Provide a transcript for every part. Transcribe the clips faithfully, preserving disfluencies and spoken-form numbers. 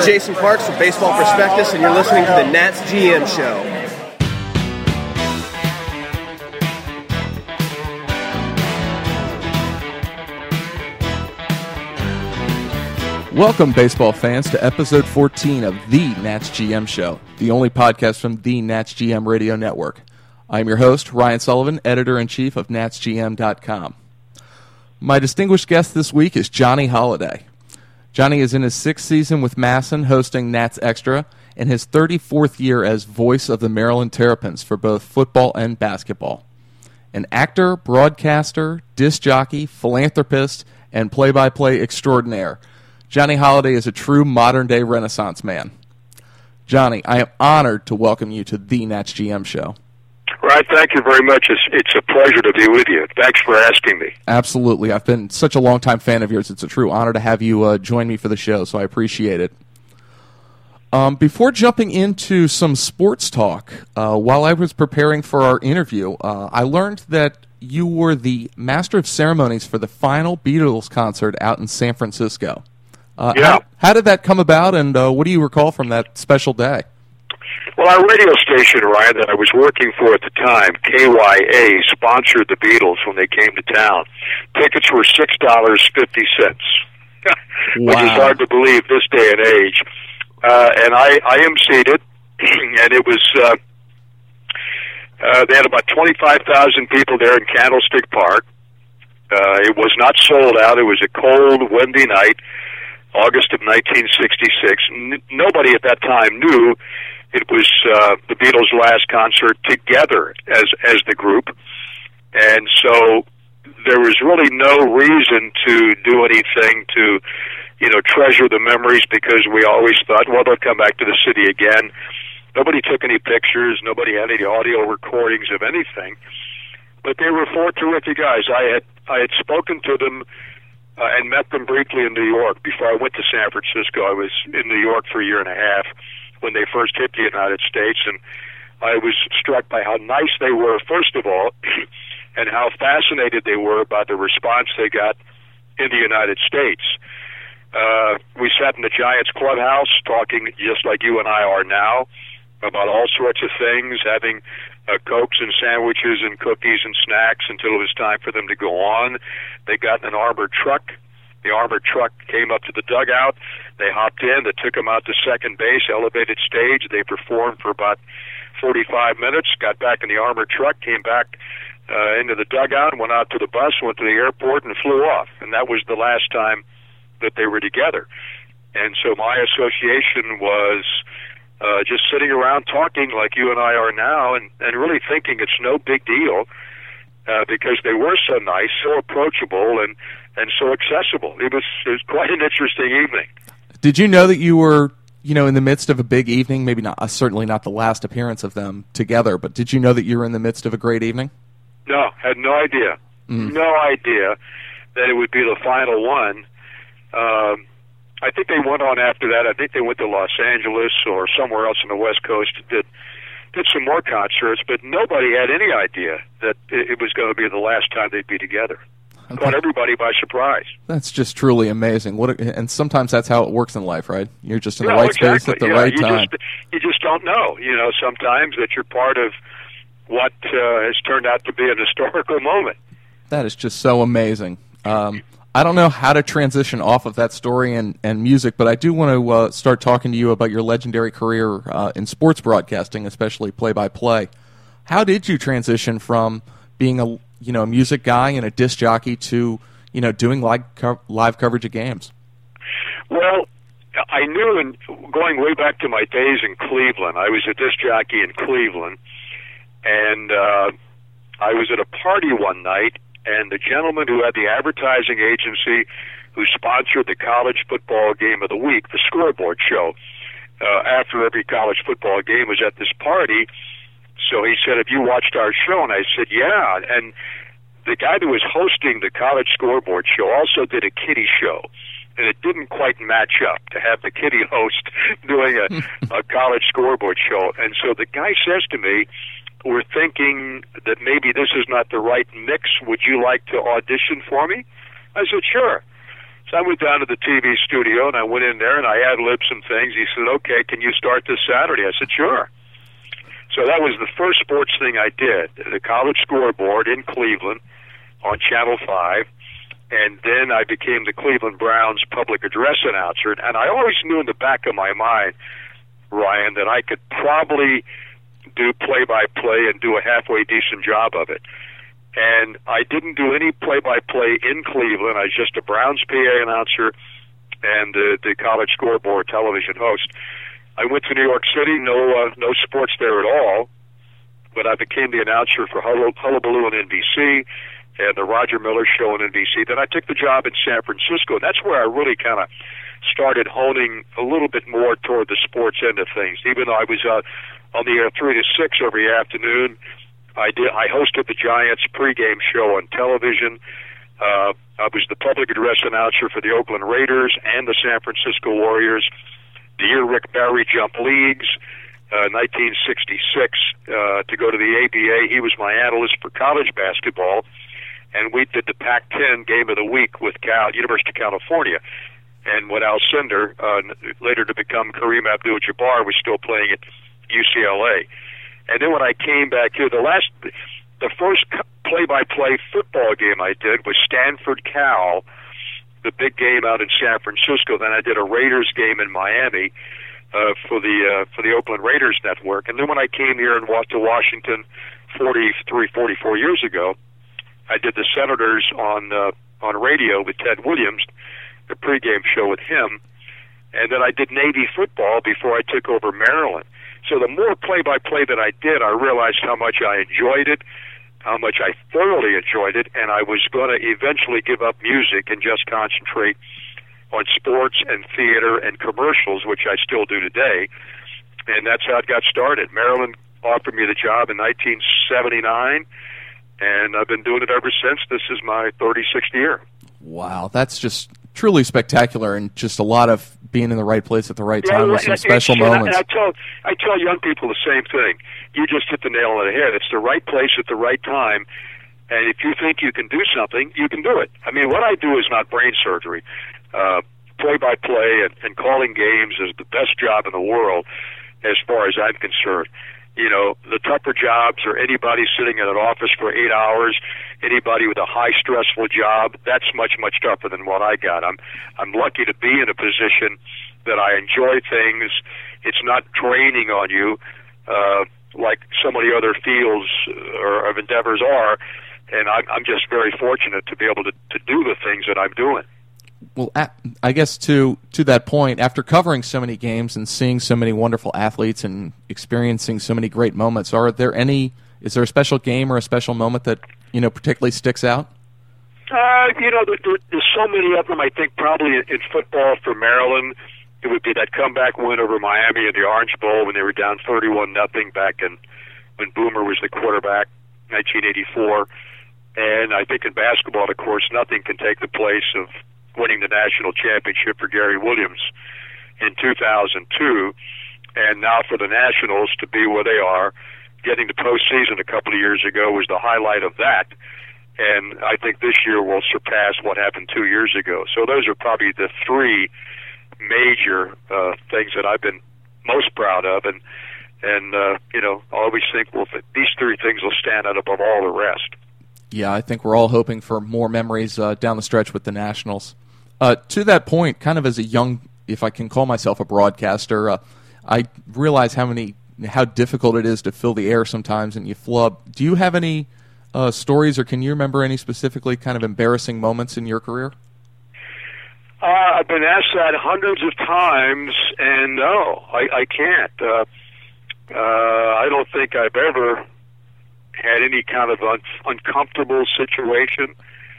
is Jason Parks from Baseball Prospectus, and you're listening to the Nats G M Show. Welcome, baseball fans, to episode fourteen of the Nats G M Show, the only podcast from the Nats G M Radio Network. I am your host, Ryan Sullivan, editor-in-chief of Nats G M dot com. My distinguished guest this week is Johnny Holliday. Johnny is in his sixth season with Masson, hosting Nats Extra, and his thirty-fourth year as voice of the Maryland Terrapins for both football and basketball. An actor, broadcaster, disc jockey, philanthropist, and play-by-play extraordinaire, Johnny Holliday is a true modern-day Renaissance man. Johnny, I am honored to welcome you to the Nats G M Show. Right, thank you very much. It's, it's a pleasure to be with you. Thanks for asking me. Absolutely. I've been such a long-time fan of yours. It's a true honor to have you uh, join me for the show, so I appreciate it. Um, before jumping into some sports talk, uh, while I was preparing for our interview, uh, I learned that you were the master of ceremonies for the final Beatles concert out in San Francisco. Uh, yeah. How, how did that come about, and uh, what do you recall from that special day? Well, our radio station, Ryan, that I was working for at the time, K Y A, sponsored the Beatles when they came to town. Tickets were six dollars and fifty cents, which Wow. is hard to believe this day and age. Uh, and I, I emceed it, and it was, uh, uh, they had about twenty-five thousand people there in Candlestick Park. Uh, it was not sold out. It was a cold, windy night, August of nineteen sixty-six. N- nobody at that time knew it was uh, the Beatles' last concert together as as the group, and so there was really no reason to do anything to, you know, treasure the memories, because we always thought, well, they'll come back to the city again. Nobody took any pictures. Nobody had any audio recordings of anything. But they were four terrific guys. I had I had spoken to them uh, and met them briefly in New York before I went to San Francisco. I was in New York for a year and a half when they first hit the United States, and I was struck by how nice they were, first of all, and how fascinated they were by the response they got in the United States. Uh, we sat in the Giants clubhouse talking just like you and I are now about all sorts of things, having uh, Cokes and sandwiches and cookies and snacks until it was time for them to go on. They got in an armored truck. The armored truck came up to the dugout. They hopped in. They took them out to second base, elevated stage. They performed for about forty-five minutes, got back in the armored truck, came back uh, into the dugout, went out to the bus, went to the airport, and flew off. And that was the last time that they were together. And so my association was uh, just sitting around talking like you and I are now, and, and really thinking it's no big deal uh, because they were so nice, so approachable, and and so accessible. It was, it was quite an interesting evening. Did you know that you were, you know, in the midst of a big evening? Maybe not, uh, certainly not the last appearance of them together, but did you know that you were in the midst of a great evening? No, had no idea. Mm. No idea that it would be the final one. Um, I think they went on after that. I think they went to Los Angeles or somewhere else on the West Coast, did did some more concerts, but nobody had any idea that it, it was going to be the last time they'd be together. Okay. Caught everybody by surprise. That's just truly amazing. What, a, and sometimes that's how it works in life, right? You're just in the No, right exactly. space at the yeah, right you time. Just, you just don't know, you know, sometimes that you're part of what uh, has turned out to be an historical moment. That is just so amazing. Um, I don't know how to transition off of that story and, and music, but I do want to uh, start talking to you about your legendary career uh, in sports broadcasting, especially play-by-play. How did you transition from being a you know a music guy and a disc jockey to you know doing live co- live coverage of games? Well, I knew, in going way back to my days in Cleveland, I was a disc jockey in Cleveland, and uh, I was at a party one night, and the gentleman who had the advertising agency who sponsored the college football game of the week, the Scoreboard Show, uh, after every college football game, was at this party. So he said, have you watched our show? And I said, yeah. And the guy who was hosting the College Scoreboard Show also did a kiddie show. And it didn't quite match up to have the kiddie host doing a, a college scoreboard show. And so the guy says to me, we're thinking that maybe this is not the right mix. Would you like to audition for me? I said, sure. So I went down to the T V studio, and I went in there, and I ad-libbed some things. He said, okay, can you start this Saturday? I said, sure. So that was the first sports thing I did, the College Scoreboard in Cleveland on Channel five, and then I became the Cleveland Browns public address announcer. And I always knew in the back of my mind, Ryan, that I could probably do play-by-play and do a halfway decent job of it. And I didn't do any play-by-play in Cleveland. I was just a Browns P A announcer and uh, the College Scoreboard television host. I went to New York City, no uh, no sports there at all, but I became the announcer for Hull- Hullabaloo on N B C and the Roger Miller Show on N B C. Then I took the job in San Francisco. That's where I really kind of started honing a little bit more toward the sports end of things. Even though I was uh, on the air three to six every afternoon, I did. I hosted the Giants pregame show on television. Uh, I was the public address announcer for the Oakland Raiders and the San Francisco Warriors. The year Rick Barry jumped leagues, uh, nineteen sixty-six, uh, to go to the A B A. He was my analyst for college basketball, and we did the Pac ten Game of the Week with Cal, University of California. And when Al Cindor, uh, later to become Kareem Abdul-Jabbar, was still playing at U C L A. And then when I came back here, the last, the first play-by-play football game I did was Stanford-Cal, the big game out in San Francisco. Then I did a Raiders game in Miami uh, for the uh, for the Oakland Raiders network. And then when I came here and walked to Washington forty-three, forty-four years ago, I did the Senators on uh, on radio with Ted Williams, the pregame show with him. And then I did Navy football before I took over Maryland. So the more play-by-play that I did, I realized how much I enjoyed it, how much I thoroughly enjoyed it, and I was going to eventually give up music and just concentrate on sports and theater and commercials, which I still do today. And that's how it got started. Maryland offered me the job in nineteen seventy-nine, and I've been doing it ever since. This is my thirty-sixth year. Wow, that's just truly spectacular, and just a lot of being in the right place at the right time yeah, with some and, special and moments. I, and I tell I tell young people the same thing. You just hit the nail on the head. It's the right place at the right time, and if you think you can do something, you can do it. I mean, what I do is not brain surgery. Uh, play-by-play and, and calling games is the best job in the world as far as I'm concerned. You know, the tougher jobs are anybody sitting in an office for eight hours, anybody with a high stressful job. That's much, much tougher than what I got. I'm I'm lucky to be in a position that I enjoy things. It's not draining on you uh, like some of the other fields or of endeavors are, and I'm, I'm just very fortunate to be able to, to do the things that I'm doing. Well, I guess to to that point, after covering so many games and seeing so many wonderful athletes and experiencing so many great moments, are there any? Is there a special game or a special moment that you know particularly sticks out? Uh, you know, there, there, there's so many of them. I think probably in, in football for Maryland, it would be that comeback win over Miami in the Orange Bowl when they were down thirty-one nothing back in when Boomer was the quarterback, nineteen eighty-four. And I think in basketball, of course, nothing can take the place of winning the national championship for Gary Williams in two thousand two, and now for the Nationals to be where they are, getting to postseason a couple of years ago was the highlight of that, and I think this year will surpass what happened two years ago. So those are probably the three major uh, things that I've been most proud of, and and uh, you know, I always think, well, these three things will stand out above all the rest. Yeah, I think we're all hoping for more memories uh, down the stretch with the Nationals. Uh, to that point, kind of as a young, if I can call myself a broadcaster, uh, I realize how many, how difficult it is to fill the air sometimes, and you flub. Do you have any uh, stories, or can you remember any specifically kind of embarrassing moments in your career? Uh, I've been asked that hundreds of times, and no, I, I can't. Uh, uh, I don't think I've ever had any kind of un- uncomfortable situation.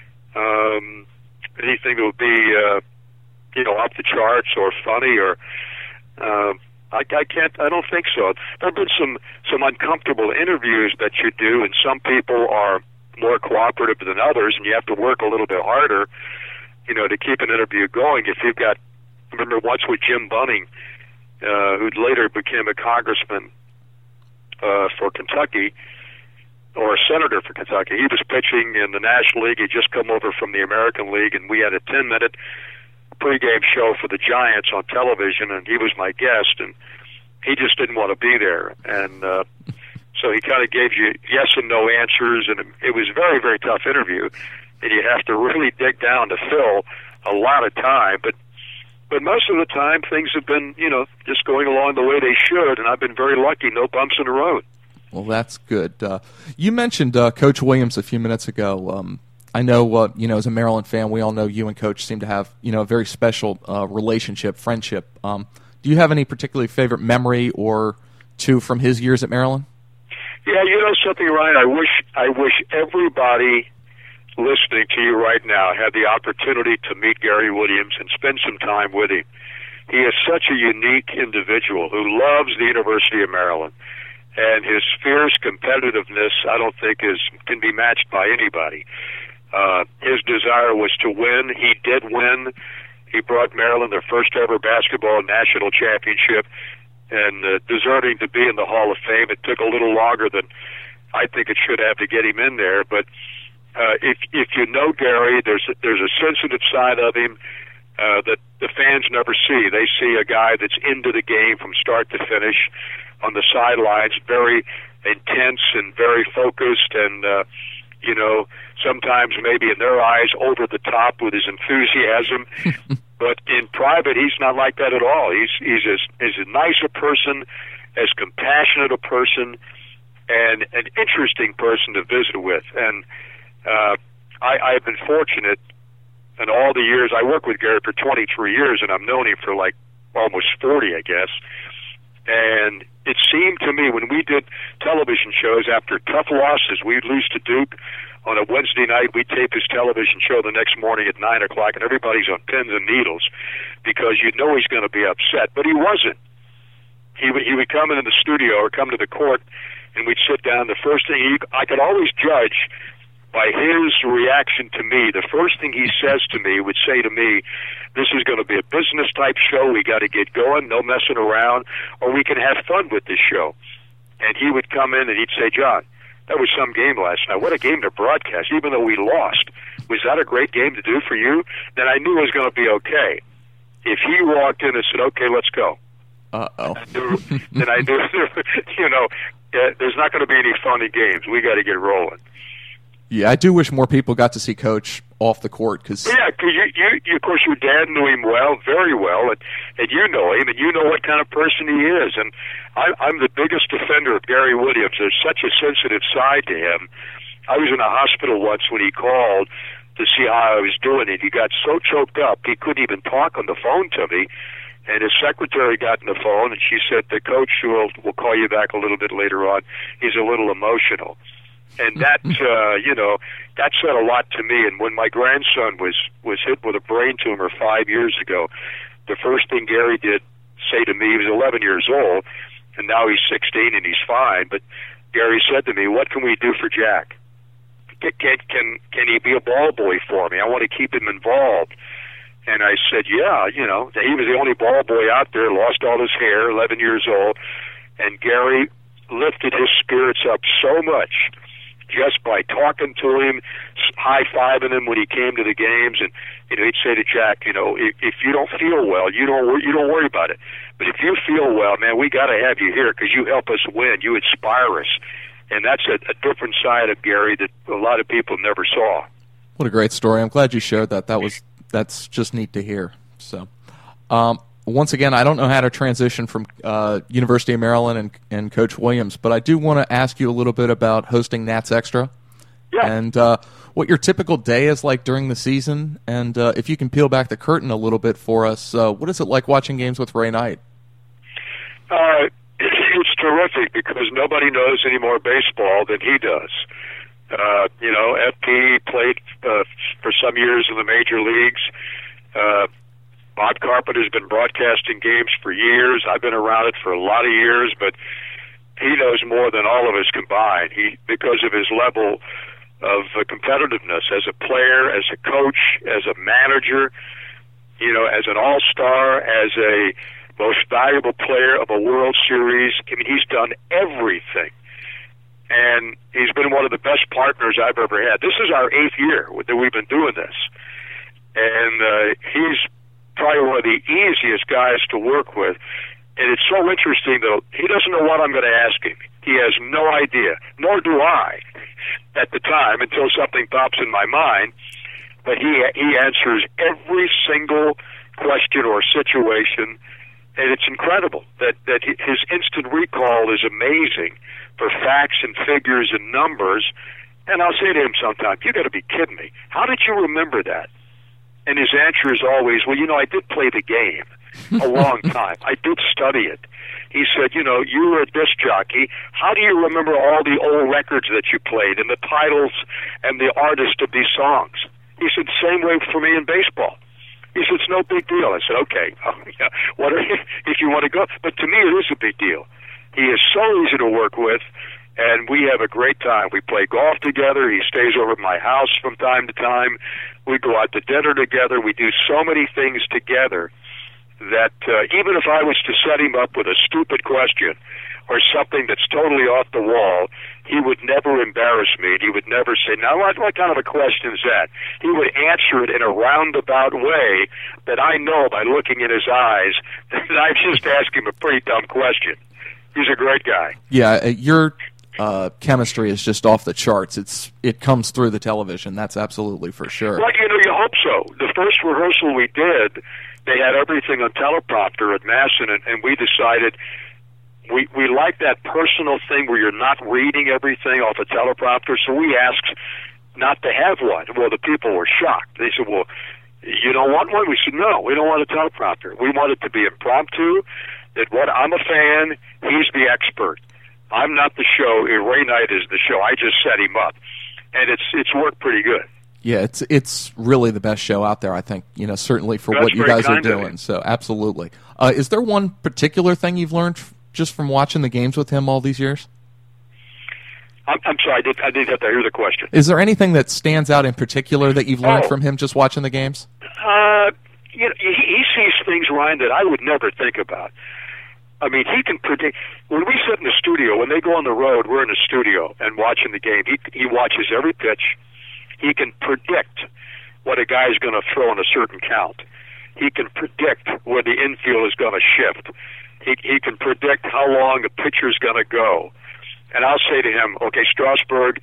Um, anything that would be, uh, you know, off the charts or funny or, uh, I, I can't, I don't think so. There have been some, some uncomfortable interviews that you do, and some people are more cooperative than others, and you have to work a little bit harder, you know, to keep an interview going. If you've got, I remember once with Jim Bunning, uh, who later became a congressman, uh, for Kentucky, or a senator for Kentucky. He was pitching in the National League. He'd just come over from the American League, and we had a ten-minute pregame show for the Giants on television, and he was my guest, and he just didn't want to be there. And uh, so he kind of gave you yes and no answers, and it was a very, very tough interview, and you have to really dig down to fill a lot of time. But but most of the time, things have been, you know, just going along the way they should, and I've been very lucky, no bumps in the road. Well, that's good. Uh, you mentioned uh, Coach Williams a few minutes ago. Um, I know, uh, you know, as a Maryland fan, we all know you and Coach seem to have, you know, a very special uh, relationship, friendship. Um, do you have any particularly favorite memory or two from his years at Maryland? Yeah, you know something, Ryan? I wish I wish everybody listening to you right now had the opportunity to meet Gary Williams and spend some time with him. He is such a unique individual who loves the University of Maryland, and his fierce competitiveness, I don't think, is can be matched by anybody. Uh, his desire was to win. He did win. He brought Maryland their first ever basketball national championship, and uh, deserving to be in the Hall of Fame. It took a little longer than I think it should have to get him in there, but uh, if if you know Gary, there's a, there's a sensitive side of him uh, that the fans never see. They see a guy that's into the game from start to finish on the sidelines, very intense and very focused, and uh, you know, sometimes maybe in their eyes over the top with his enthusiasm. But in private, he's not like that at all. He's he's as, as nice a person, as compassionate a person, and an interesting person to visit with. And uh, I, I've been fortunate in all the years. I worked with Gary for twenty-three years, and I've known him for like almost forty, I guess. And it seemed to me when we did television shows after tough losses, we'd lose to Duke on a Wednesday night, we'd tape his television show the next morning at nine o'clock, and everybody's on pins and needles because you know he's going to be upset. But he wasn't. He would, he would come into the studio or come to the court, and we'd sit down. The first thing he, I could always judge by his reaction to me. The first thing he says to me would say to me, this is going to be a business-type show. We got to get going, no messing around, or we can have fun with this show. And he would come in and he'd say, John, that was some game last night. What a game to broadcast, even though we lost. Was that a great game to do for you? Then I knew it was going to be okay. If he walked in and said, okay, let's go. Uh-oh. Then I knew, you know, uh, there's not going to be any funny games. We got to get rolling. Yeah, I do wish more people got to see Coach off the court. Cause yeah, because you, you, you, of course, your dad knew him well, very well, and, and you know him, and you know what kind of person he is. And I, I'm the biggest defender of Gary Williams. There's such a sensitive side to him. I was in a hospital once when he called to see how I was doing, and he got so choked up he couldn't even talk on the phone to me. And his secretary got on the phone, and she said, the coach will will call you back a little bit later on. He's a little emotional. And that, uh, you know, that said a lot to me. And when my grandson was, was hit with a brain tumor five years ago, the first thing Gary did say to me, he was eleven years old, and now he's sixteen and he's fine, but Gary said to me, what can we do for Jack? Can, can, can, can he be a ball boy for me? I want to keep him involved. And I said, yeah, you know, he was the only ball boy out there, lost all his hair, eleven years old, and Gary lifted his spirits up so much just by talking to him, high-fiving him when he came to the games, and you know, he'd say to Jack, you know, if, if you don't feel well, you don't you don't worry about it. But if you feel well, man, we got to have you here because you help us win. You inspire us, and that's a, a different side of Gary that a lot of people never saw. What a great story! I'm glad you shared that. That was that's just neat to hear. So. Um, Once again, I don't know how to transition from uh, University of Maryland and, and Coach Williams, but I do want to ask you a little bit about hosting Nats Extra. Yeah. And uh, what your typical day is like during the season, and uh, if you can peel back the curtain a little bit for us, uh, what is it like watching games with Ray Knight? Uh, it's terrific because nobody knows any more baseball than he does. Uh, you know, F P played uh, for some years in the major leagues. Uh, Bob Carpenter's been broadcasting games for years. I've been around it for a lot of years, but he knows more than all of us combined. He, because of his level of uh, competitiveness as a player, as a coach, as a manager, you know, as an all-star, as a most valuable player of a World Series. I mean, he's done everything. And he's been one of the best partners I've ever had. This is our eighth year that we've been doing this. And uh, he's probably one of the easiest guys to work with. And it's so interesting, though, he doesn't know what I'm going to ask him. He has no idea, nor do I at the time until something pops in my mind. But he he answers every single question or situation, and it's incredible that, that his instant recall is amazing for facts and figures and numbers. And I'll say to him sometimes, you got to be kidding me. How did you remember that? And his answer is always, well, you know, I did play the game a long time. I did study it. He said, you know, you were a disc jockey. How do you remember all the old records that you played and the titles and the artists of these songs? He said, same way for me in baseball. He said, it's no big deal. I said, okay, oh, yeah, what are you, if you want to go. But to me, it is a big deal. He is so easy to work with, and we have a great time. We play golf together. He stays over at my house from time to time. We go out to dinner together. We do so many things together that uh, even if I was to set him up with a stupid question or something that's totally off the wall, he would never embarrass me. He would never say, now what, what kind of a question is that? He would answer it in a roundabout way that I know by looking in his eyes that I've just asked him a pretty dumb question. He's a great guy. Yeah, your uh, chemistry is just off the charts. It's It comes through the television. That's absolutely for sure. Well, you know, you hope so. The first rehearsal we did, they had everything on teleprompter at Masson, and, and we decided we we like that personal thing where you're not reading everything off a teleprompter, so we asked not to have one. Well, the people were shocked. They said, well, you don't want one? We said, no, we don't want a teleprompter. We want it to be impromptu, that what I'm a fan, he's the expert. I'm not the show. Ray Knight is the show. I just set him up, and it's it's worked pretty good. Yeah, it's it's really the best show out there, I think, you know, certainly for That's what you guys are kind of doing. him. So, absolutely. Uh, is there one particular thing you've learned f- just from watching the games with him all these years? I'm, I'm sorry, I, did, I didn't have to hear the question. Is there anything that stands out in particular that you've learned Oh. from him just watching the games? Uh, you know, he, he sees things, Ryan, that I would never think about. I mean, he can predict. When we sit in the studio, when they go on the road, we're in the studio and watching the game. He he watches every pitch. He can predict what a guy is going to throw in a certain count. He can predict where the infield is going to shift. He he can predict how long the pitcher is going to go. And I'll say to him, okay, Strasburg,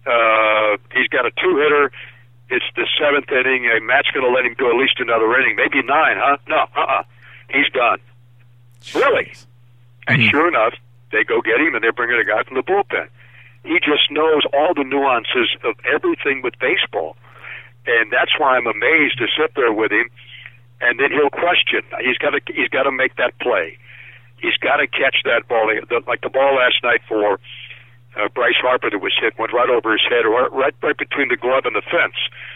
uh, he's got a two-hitter. It's the seventh inning. Uh, Matt's going to let him go at least another inning, maybe nine, huh? No, uh-uh. He's done. Really? And Mhm. sure enough, they go get him, and they're bringing a guy from the bullpen. He just knows all the nuances of everything with baseball. And that's why I'm amazed to sit there with him, and then he'll question. He's got to he's got to make that play. He's got to catch that ball. Like the ball last night for uh, Bryce Harper that was hit, went right over his head, or right, right between the glove and the fence.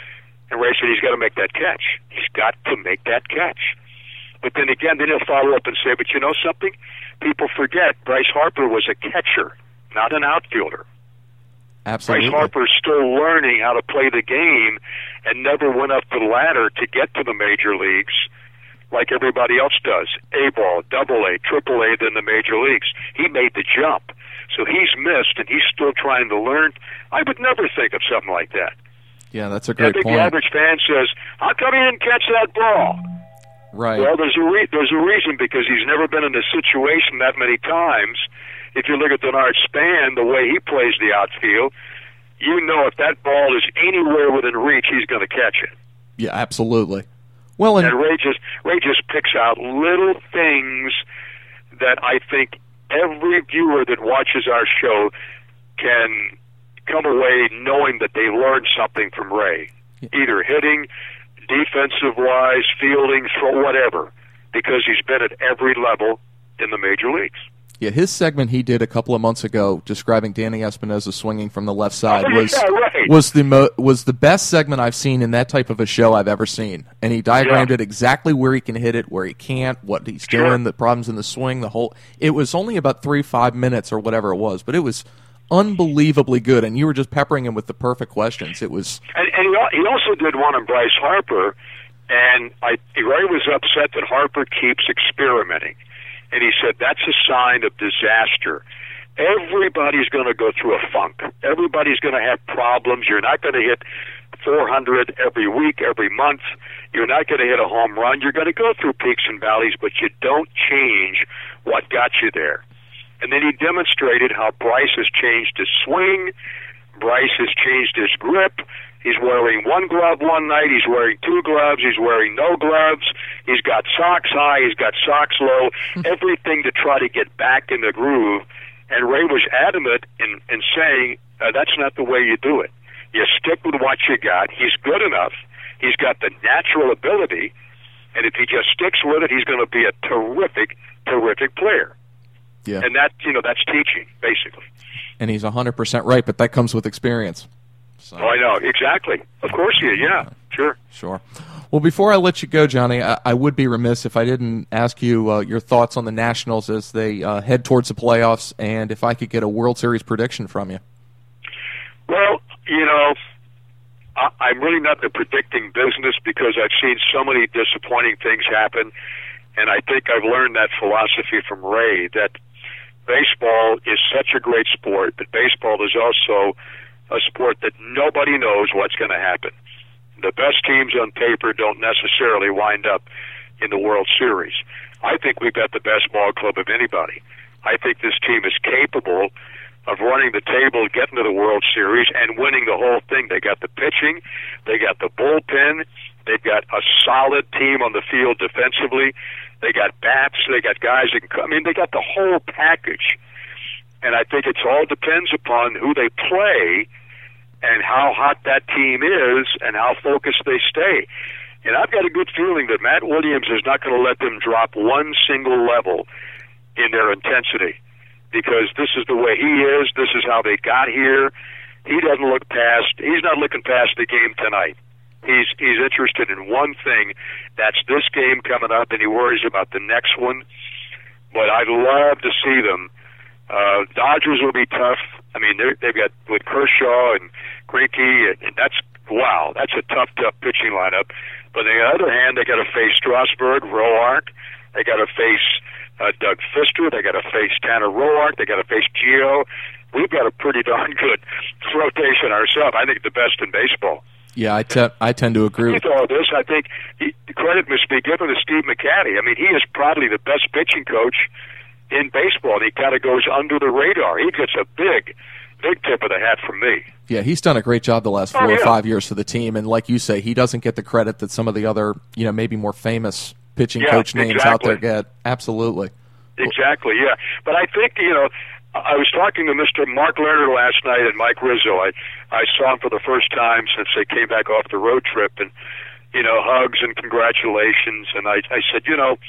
And Ray said he's got to make that catch. He's got to make that catch. But then again, then he'll follow up and say, but you know something? People forget Bryce Harper was a catcher, not an outfielder. Absolutely. Bryce Harper's still learning how to play the game and never went up the ladder to get to the major leagues like everybody else does. A-ball, double A, triple A, then the major leagues. He made the jump. So he's missed, and he's still trying to learn. I would never think of something like that. Yeah, that's a I great think point. the average fan says, how come he didn't catch that ball? Right. Well, there's a re- there's a reason, because he's never been in a situation that many times. If you look at Denard Span, the way he plays the outfield, you know if that ball is anywhere within reach, he's going to catch it. Yeah, absolutely. Well, and, And Ray just Ray just picks out little things that I think every viewer that watches our show can come away knowing that they learned something from Ray, either hitting, defensive-wise, fielding, throw, whatever, because he's been at every level in the major leagues. yeah, his segment he did a couple of months ago describing Danny Espinosa swinging from the left side Oh, was yeah, right. was the mo- was the best segment I've seen in that type of a show I've ever seen. And he diagrammed Yeah. it exactly where he can hit it, where he can't, what he's Sure. doing, the problems in the swing, the whole. It was only about three, five minutes or whatever it was, but it was unbelievably good. And you were just peppering him with the perfect questions. It was. And, and he, al- he also did one on Bryce Harper, and I, Ray was upset that Harper keeps experimenting. And he said, that's a sign of disaster. Everybody's going to go through a funk. Everybody's going to have problems. You're not going to hit four hundred every week, every month. You're not going to hit a home run. You're going to go through peaks and valleys, but you don't change what got you there. And then he demonstrated how Bryce has changed his swing. Bryce has changed his grip. He's wearing one glove one night. He's wearing two gloves. He's wearing no gloves. He's got socks high. He's got socks low. Everything to try to get back in the groove. And Ray was adamant in, in saying, uh, that's not the way you do it. You stick with what you got. He's good enough. He's got the natural ability. And if he just sticks with it, he's going to be a terrific, terrific player. Yeah. And that, you know, that's teaching, basically. And he's one hundred percent right, but that comes with experience. So. Oh, I know, exactly. Of course he is, yeah, sure. Sure. Well, before I let you go, Johnny, I, I would be remiss if I didn't ask you uh, your thoughts on the Nationals as they uh, head towards the playoffs, and if I could get a World Series prediction from you. Well, you know, I, I'm really not the predicting business because I've seen so many disappointing things happen, and I think I've learned that philosophy from Ray, that baseball is such a great sport, but baseball is also a sport that nobody knows what's going to happen. The best teams on paper don't necessarily wind up in the World Series. I think we've got the best ball club of anybody. I think this team is capable of running the table, getting to the World Series, and winning the whole thing. They got the pitching, they got the bullpen, they've got a solid team on the field defensively, they got bats, they got guys that can come. I mean, they got the whole package. And I think it all depends upon who they play and how hot that team is and how focused they stay. And I've got a good feeling that Matt Williams is not going to let them drop one single level in their intensity, because this is the way he is. This is how they got here. He doesn't look past, he's not looking past the game tonight. He's he's interested in one thing, that's this game coming up, and he worries about the next one. But I'd love to see them. Uh, Dodgers will be tough. I mean, they're, they've got with Kershaw and Greinke, and, and that's, wow, that's a tough, tough pitching lineup. But on the other hand, they got to face Strasburg, Roark. They got to face uh, Doug Fister. They got to face Tanner Roark. They got to face Gio. We've got a pretty darn good rotation ourselves. I think the best in baseball. Yeah, I, te- I tend to agree with all this. I think he, the credit must be given to Steve McCatty. I mean, he is probably the best pitching coach in baseball, and he kind of goes under the radar. He gets a big, big tip of the hat from me. Yeah, he's done a great job the last four oh, yeah. or five years for the team, and like you say, he doesn't get the credit that some of the other, you know, maybe more famous pitching yeah, coach names exactly. out there get. Absolutely. Exactly, yeah. But I think, you know, I was talking to Mister Mark Lerner last night and Mike Rizzo. I, I saw him for the first time since they came back off the road trip, and, you know, hugs and congratulations. And I, I said, you know,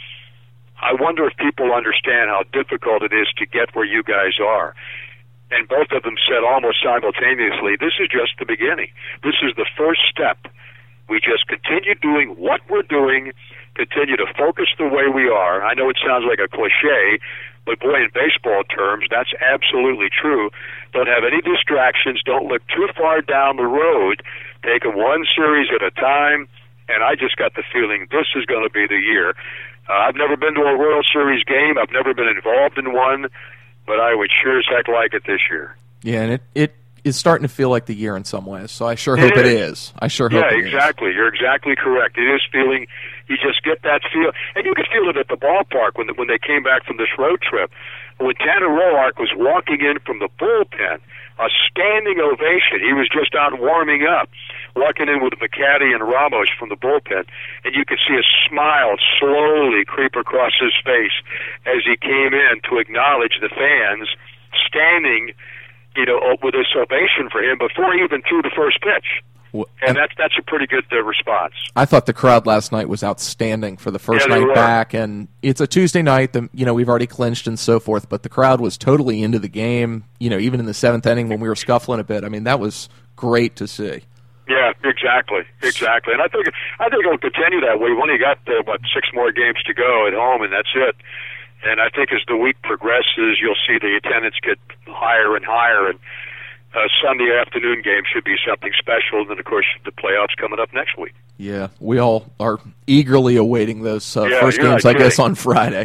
I wonder if people understand how difficult it is to get where you guys are. And both of them said almost simultaneously, this is just the beginning. This is the first step. We just continue doing what we're doing, continue to focus the way we are. I know it sounds like a cliche, but boy, in baseball terms, that's absolutely true. Don't have any distractions. Don't look too far down the road. Take them one series at a time. And I just got the feeling this is going to be the year. Uh, I've never been to a World Series game. I've never been involved in one, but I would sure as heck like it this year. Yeah, and it, it is starting to feel like the year in some ways, so I sure hope it it is. is. I sure hope yeah, it exactly. is. You're exactly correct. It is feeling, you just get that feel. And you could feel it at the ballpark when, the, when they came back from this road trip. When Tanner Roark was walking in from the bullpen, a standing ovation. He was just out warming up, walking in with McCatty and Ramos from the bullpen, and you could see a smile slowly creep across his face as he came in to acknowledge the fans standing, you know, with this ovation for him before he even threw the first pitch. Well, and that's that's a pretty good uh, response. I thought the crowd last night was outstanding for the first yeah, night were. back, and it's a Tuesday night. The, you know, we've already clinched and so forth, but the crowd was totally into the game. You know, even in the seventh inning when we were scuffling a bit. I mean, that was great to see. Yeah, exactly, exactly. And I think I think it'll continue that way. We've only got uh, what six more games to go at home, and that's it. And I think as the week progresses, you'll see the attendance get higher and higher, and Uh, Sunday afternoon game should be something special, and then, of course, the playoffs coming up next week. Yeah, we all are eagerly awaiting those uh, yeah, first games, I kidding. guess, on Friday.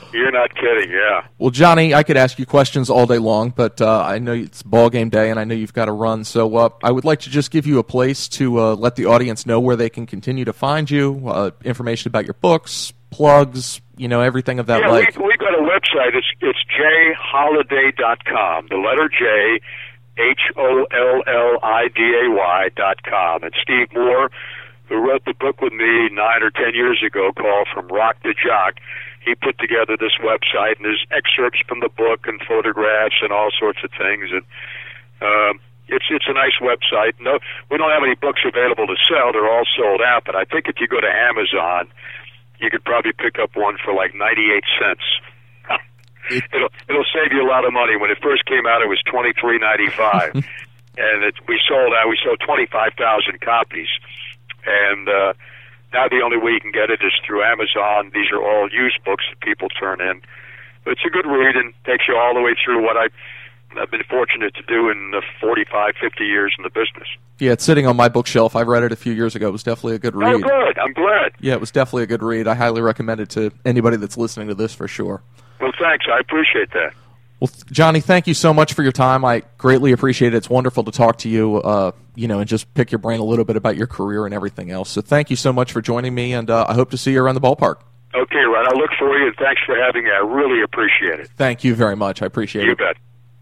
You're not kidding, yeah. Well, Johnny, I could ask you questions all day long, but uh, I know it's ball game day, and I know you've got to run. So uh, I would like to just give you a place to uh, let the audience know where they can continue to find you, uh, information about your books, plugs, you know, everything of that yeah, like. We, we've got a website. It's it's j holiday dot com. The letter J, H O L L I D A Y dot com. And Steve Moore, who wrote the book with me nine or ten years ago called From Rock to Jock, he put together this website, and there's excerpts from the book and photographs and all sorts of things. And um, it's it's a nice website. No, we don't have any books available to sell; they're all sold out. But I think if you go to Amazon, you could probably pick up one for like ninety-eight cents. it'll it'll save you a lot of money. When it first came out, it was twenty-three ninety-five, and it, we sold out. We sold twenty-five thousand copies, and uh, now the only way you can get it is through Amazon. These are all used books that people turn in. But it's a good read and takes you all the way through what I. I've been fortunate to do in the forty-five, fifty years in the business. Yeah, it's sitting on my bookshelf. I read it a few years ago. It was definitely a good read. Oh, good. I'm glad. Yeah, it was definitely a good read. I highly recommend it to anybody that's listening to this for sure. Well, thanks. I appreciate that. Well, Johnny, thank you so much for your time. I greatly appreciate it. It's wonderful to talk to you, uh, you know, and just pick your brain a little bit about your career and everything else. So thank you so much for joining me, and uh, I hope to see you around the ballpark. Okay, Ron. I'll look for you, and thanks for having me. I really appreciate it. Thank you very much. I appreciate you it. You bet.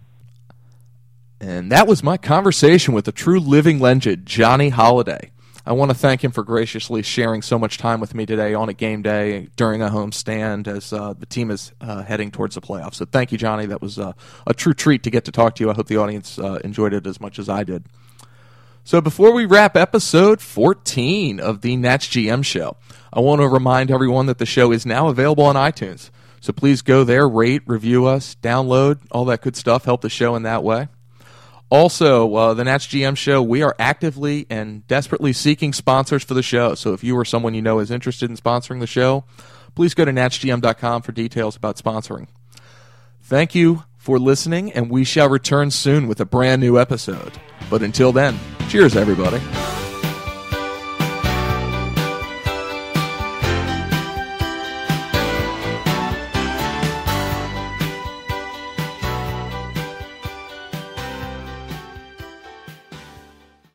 And that was my conversation with the true living legend, Johnny Holiday. I want to thank him for graciously sharing so much time with me today on a game day during a homestand as uh, the team is uh, heading towards the playoffs. So thank you, Johnny. That was uh, a true treat to get to talk to you. I hope the audience uh, enjoyed it as much as I did. So before we wrap episode fourteen of the Nats G M Show, I want to remind everyone that the show is now available on iTunes. So please go there, rate, review us, download, all that good stuff. Help the show in that way. Also, uh, the Nats G M Show, we are actively and desperately seeking sponsors for the show. So if you or someone you know is interested in sponsoring the show, please go to nats g m dot com for details about sponsoring. Thank you for listening, and we shall return soon with a brand new episode. But until then, cheers, everybody.